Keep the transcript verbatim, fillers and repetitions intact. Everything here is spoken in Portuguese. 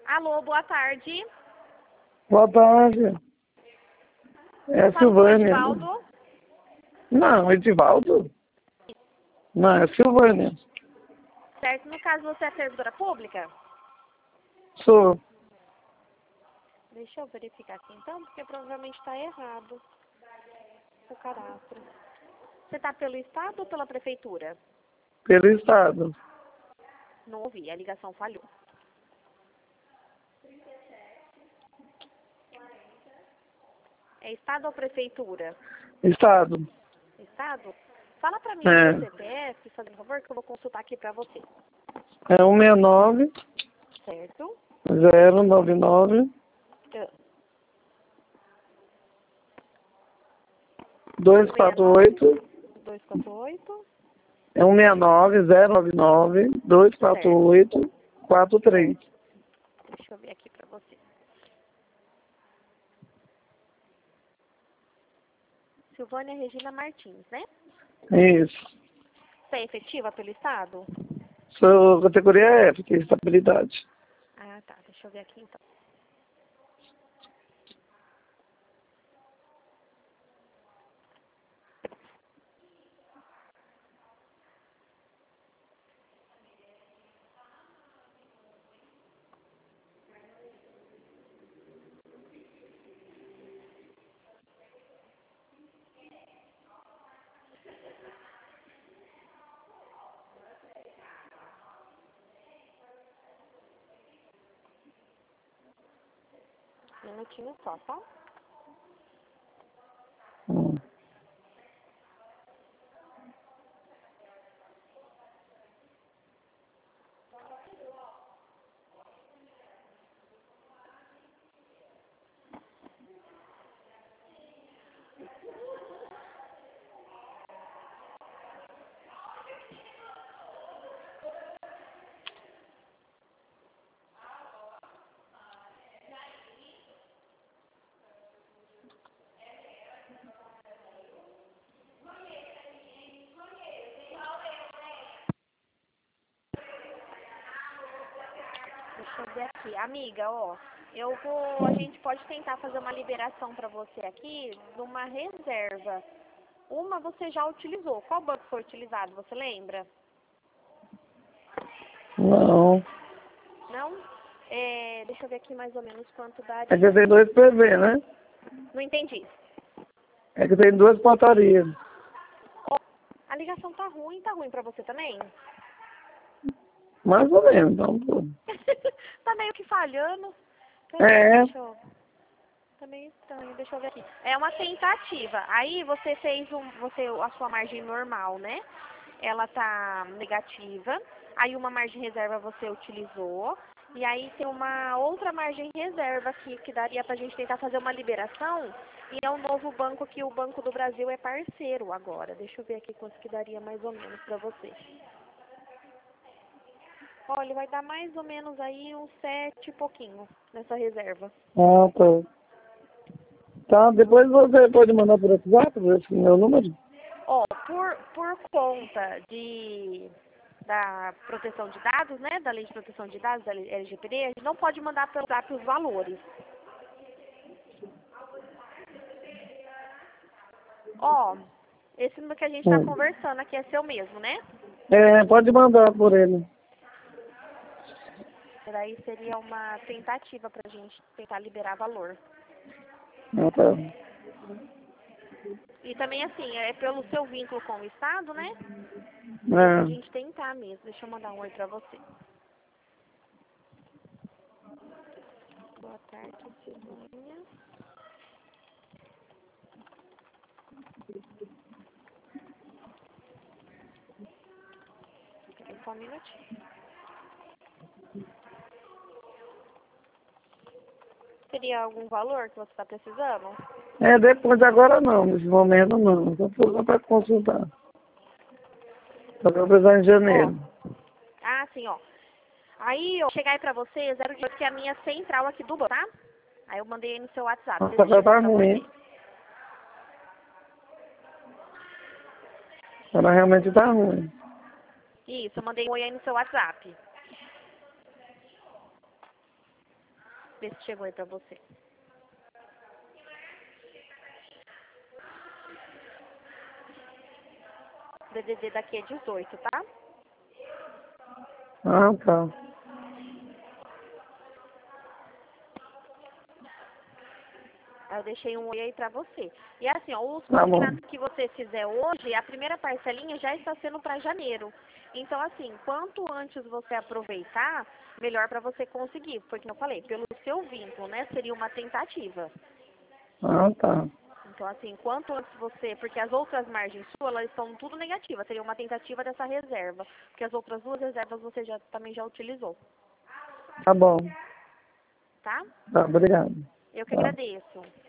Alô, boa tarde. Boa tarde. É a Silvânia. Edivaldo? Não, Edivaldo? Não, é a Silvânia. Certo, no caso você é servidora pública? Sou. Deixa eu verificar aqui então, porque provavelmente está errado o cadastro. Você está pelo Estado ou pela Prefeitura? Pelo Estado. Não ouvi, a ligação falhou. É Estado ou Prefeitura? Estado. Estado? Fala pra mim É. o seu C P F, fazendo favor, que eu vou consultar aqui pra você. É um seis nove Certo? zero nove nove Eu- dois quatro oito. dois quatro oito. É um seis nove zero nove nove dois quatro oito quatro três. Deixa eu ver aqui pra você. Silvânia Regina Martins, né? Isso. Você é efetiva pelo Estado? Sou categoria F, que é estabilidade. Ah, tá. Deixa eu ver aqui então. Um minutinho só, tá? Hum. Deixa eu ver aqui. Amiga, ó, eu vou, a gente pode tentar fazer uma liberação pra você aqui de uma reserva. Uma você já utilizou. Qual banco foi utilizado, você lembra? Não. Não? É, deixa eu ver aqui mais ou menos quanto É que daria. tem dois P V, né? Não entendi. É que tem duas portarias. Ó, a ligação tá ruim, tá ruim pra você também? Mais ou menos, então, pô. Tá meio que falhando. Peraí, É. deixa eu... Tá meio estranho, deixa eu ver aqui. É uma tentativa. Aí você fez um, você, a sua margem normal, né? Ela tá negativa. Aí uma margem reserva você utilizou. E aí tem uma outra margem reserva aqui que daria pra gente tentar fazer uma liberação. E é um novo banco que o Banco do Brasil é parceiro agora. Deixa eu ver aqui quanto que daria mais ou menos pra você. Olha, vai dar mais ou menos aí uns sete e pouquinho nessa reserva. Ah, tá. Tá, depois você pode mandar por WhatsApp, esse meu número? Ó, por, por conta de, da proteção de dados, né, da lei de proteção de dados, da L G P D, a gente não pode mandar pelo WhatsApp os valores. Ó, esse número que a gente está Hum. conversando aqui é seu mesmo, né? É, pode mandar por ele. Daí seria uma tentativa pra gente tentar liberar valor. Ah, tá. E também assim, é pelo seu vínculo com o Estado, né? É pra É. gente tentar mesmo. Deixa eu mandar um oi pra você. Boa tarde, Silvânia. Só um minutinho. Teria algum valor que você está precisando? É, depois agora não, nesse momento não. Só for para consultar. Só que eu precisar em Ó, janeiro. ah, sim, ó. Aí, ó, chegar aí pra você, zero oito, que é a minha central aqui do banco, tá? Aí eu mandei aí no seu WhatsApp, Nossa, ver se agora chegou tá pra você. ruim. Agora realmente tá ruim. Isso, eu mandei um oi aí no seu WhatsApp. Vê se chegou aí pra você. D D D daqui é dezoito, tá? Ah, tá. Aí eu deixei um oi aí pra você. E assim, ó, os Tá bom. consignados que você fizer hoje, a primeira parcelinha já está sendo para janeiro. Então, assim, quanto antes você aproveitar, melhor para você conseguir. Porque, como eu falei, pelo seu vínculo, né, seria uma tentativa. Ah, tá. Então, assim, quanto antes você... Porque as outras margens suas, elas estão tudo negativas. Seria uma tentativa dessa reserva. Porque as outras duas reservas você já, também já utilizou. Tá bom. Tá? Tá, obrigado. Eu que Tá. agradeço.